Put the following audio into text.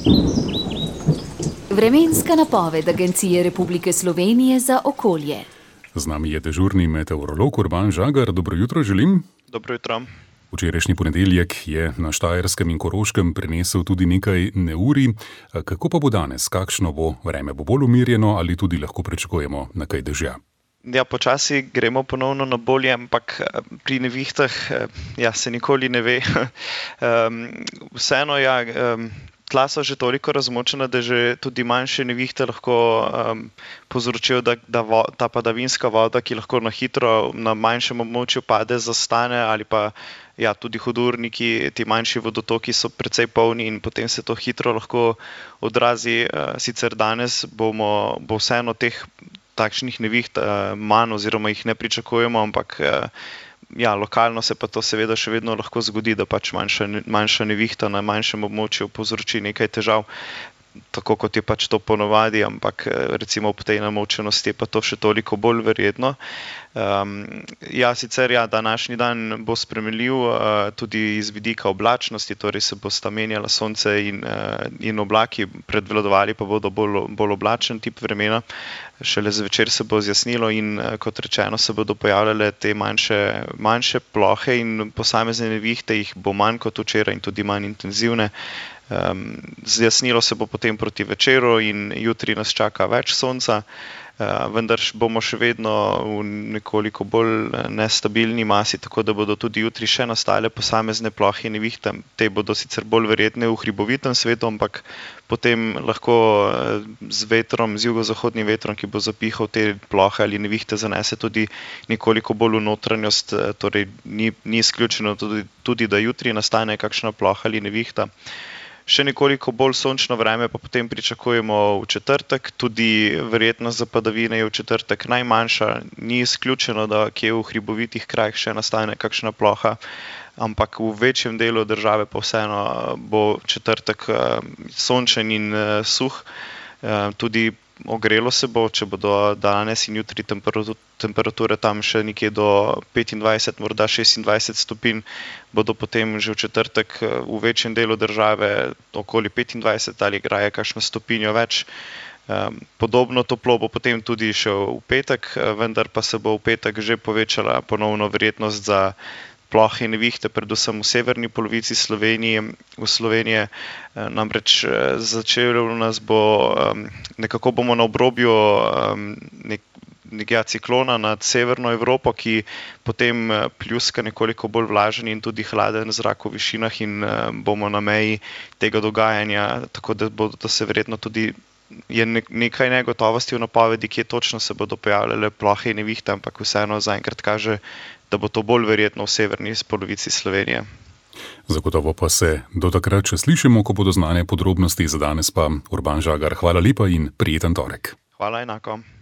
Vremenska napoved Agencije Republike Slovenije za okolje. Z nami je dežurni meteorolog Urban Žagar. Dobro jutro želim. Dobro jutro. Včerajšnji ponedeljek je na Štajerskem in Koroškem prinesel tudi nekaj neurij. Kako pa bo danes? Kakšno bo vreme? Bo bolj umirjeno ali tudi lahko pričakujemo na kaj dežja? Ja, počasi gremo ponovno na bolje, ampak pri nevihtah se nikoli ne ve. Vseeno, tla so že toliko razmočena, da že tudi manjše nevihte lahko povzročijo, da ta padavinska voda, ki lahko na hitro na manjšem območju pade, zastane, ali pa tudi hudurniki, ti manjši vodotoki so precej polni in potem se to hitro lahko odrazi. Sicer danes bo vseeno takšnih neviht manj oziroma jih ne pričakujemo, ampak lokalno se pa to seveda še vedno lahko zgodi, da pač manjša nevihta na manjšem območju povzroči nekaj težav, tako kot je pač to ponavadi, ampak recimo ob tej namočenosti je pa to še toliko bolj verjetno. Sicer današnji dan bo spremenljiv tudi iz vidika oblačnosti, torej se bosta menjala sonce in oblaki, prevladovali pa bodo bolj oblačen tip vremena. Šele zvečer se bo zjasnilo in kot rečeno se bodo pojavljale te manjše plohe in posamezne nevihte, jih bo manj kot včeraj in tudi manj intenzivne. Zjasnilo se bo potem proti večeru in jutri nas čaka več sonca, vendar bomo še vedno v nekoliko bolj nestabilni masi, tako da bodo tudi jutri še nastale posamezne plohe in nevihte. Te bodo sicer bolj verjetne v hribovitem svetu, ampak potem lahko z jugozahodnim vetrom, ki bo zapihal te plohe ali nevihte, zanese tudi nekoliko bolj v notranjost, torej ni izključeno tudi, da jutri nastane kakšna ploha ali nevihta. Še nekoliko bolj sončno vreme pa potem pričakujemo v četrtek, tudi verjetnost za padavine je v četrtek najmanjša, ni izključeno, da kje v hribovitih krajih še nastane kakšna ploha, ampak v večjem delu države pa vseeno bo četrtek sončen in suh, tudi ogrelo se bo, če bodo danes in jutri temperature tam še nekje do 25, morda 26 stopinj, bodo potem že v četrtek v večjem delu države okoli 25 ali raje kakšno stopinjo več. Podobno toplo bo potem tudi še v petek, vendar pa se bo v petek že povečala ponovno verjetnost za plohe in nevihte, predvsem v severni polovici Slovenije. Namreč začelo nas bo, nekako bomo na obrobju nekega ciklona nad severno Evropo, ki potem pljuska nekoliko bolj vlažen in tudi hladen zrak v višinah in bomo na meji tega dogajanja, tako da bodo se verjetno tudi je nekaj negotovosti v napovedi, kje točno se bodo pojavljale plohe in nevihte, ampak vseeno zaenkrat kaže, da bo to bolj verjetno v severni polovici Slovenije. Zagotovo pa se do takrat še slišimo, ko bodo znane podrobnosti. Za danes pa Urban Žagar, hvala lepa in prijeten torek. Hvala enako.